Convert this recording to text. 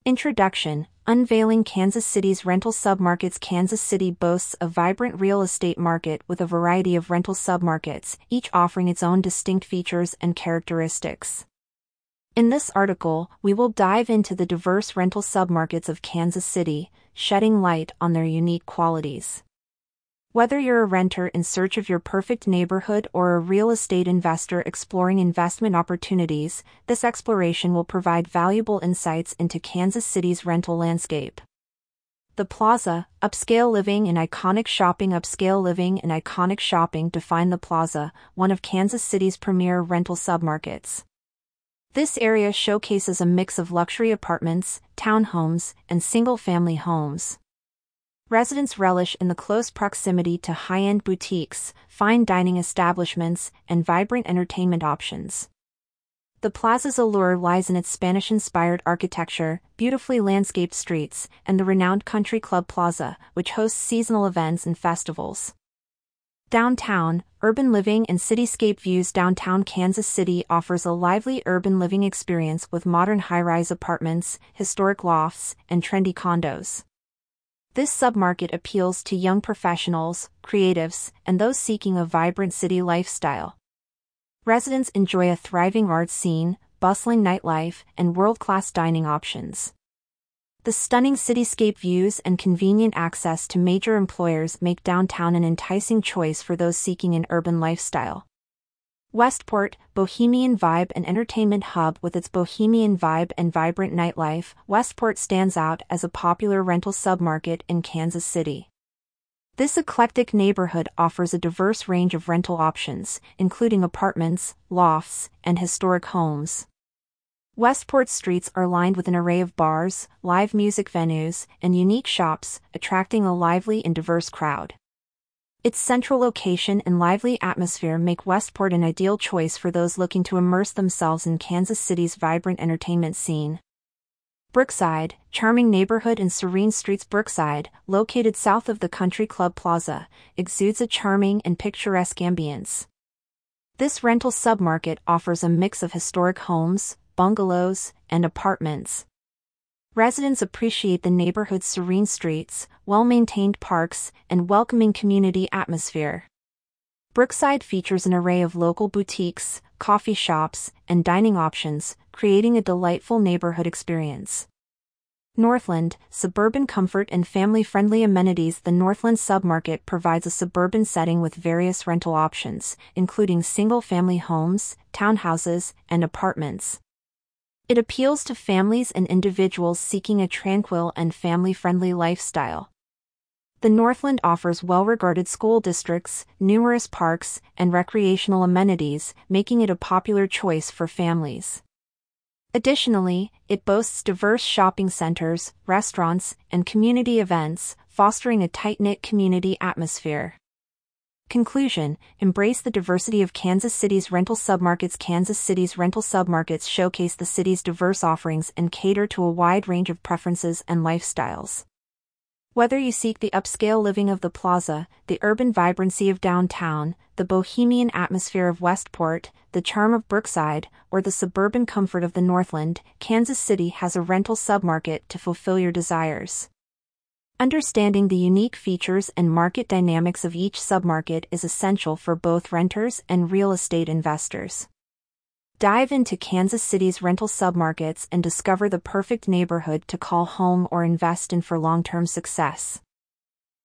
Introduction: Unveiling Kansas City's rental submarkets. Kansas City boasts a vibrant real estate market with a variety of rental submarkets, each offering its own distinct features and characteristics. In this article, we will dive into the diverse rental submarkets of Kansas City, shedding light on their unique qualities. Whether you're a renter in search of your perfect neighborhood or a real estate investor exploring investment opportunities, this exploration will provide valuable insights into Kansas City's rental landscape. The Plaza, upscale living and iconic shopping. Upscale living and iconic shopping define the Plaza, one of Kansas City's premier rental submarkets. This area showcases a mix of luxury apartments, townhomes, and single-family homes. Residents relish in the close proximity to high-end boutiques, fine dining establishments, and vibrant entertainment options. The Plaza's allure lies in its Spanish-inspired architecture, beautifully landscaped streets, and the renowned Country Club Plaza, which hosts seasonal events and festivals. Downtown, urban living and cityscape views. Downtown Kansas City offers a lively urban living experience with modern high-rise apartments, historic lofts, and trendy condos. This submarket appeals to young professionals, creatives, and those seeking a vibrant city lifestyle. Residents enjoy a thriving art scene, bustling nightlife, and world-class dining options. The stunning cityscape views and convenient access to major employers make downtown an enticing choice for those seeking an urban lifestyle. Westport, bohemian vibe and entertainment hub. With its bohemian vibe and vibrant nightlife, Westport stands out as a popular rental submarket in Kansas City. This eclectic neighborhood offers a diverse range of rental options, including apartments, lofts, and historic homes. Westport's streets are lined with an array of bars, live music venues, and unique shops, attracting a lively and diverse crowd. Its central location and lively atmosphere make Westport an ideal choice for those looking to immerse themselves in Kansas City's vibrant entertainment scene. Brookside, charming neighborhood and serene streets. Brookside, located south of the Country Club Plaza, exudes a charming and picturesque ambience. This rental submarket offers a mix of historic homes, bungalows, and apartments. Residents appreciate the neighborhood's serene streets, well-maintained parks, and welcoming community atmosphere. Brookside features an array of local boutiques, coffee shops, and dining options, creating a delightful neighborhood experience. Northland, suburban comfort and family-friendly amenities. The Northland submarket provides a suburban setting with various rental options, including single-family homes, townhouses, and apartments. It appeals to families and individuals seeking a tranquil and family-friendly lifestyle. The Northland offers well-regarded school districts, numerous parks, and recreational amenities, making it a popular choice for families. Additionally, it boasts diverse shopping centers, restaurants, and community events, fostering a tight-knit community atmosphere. Conclusion: embrace the diversity of Kansas City's rental submarkets. Kansas City's rental submarkets showcase the city's diverse offerings and cater to a wide range of preferences and lifestyles. Whether you seek the upscale living of the Plaza, the urban vibrancy of downtown, the bohemian atmosphere of Westport, the charm of Brookside, or the suburban comfort of the Northland, Kansas City has a rental submarket to fulfill your desires. Understanding the unique features and market dynamics of each submarket is essential for both renters and real estate investors. Dive into Kansas City's rental submarkets and discover the perfect neighborhood to call home or invest in for long-term success.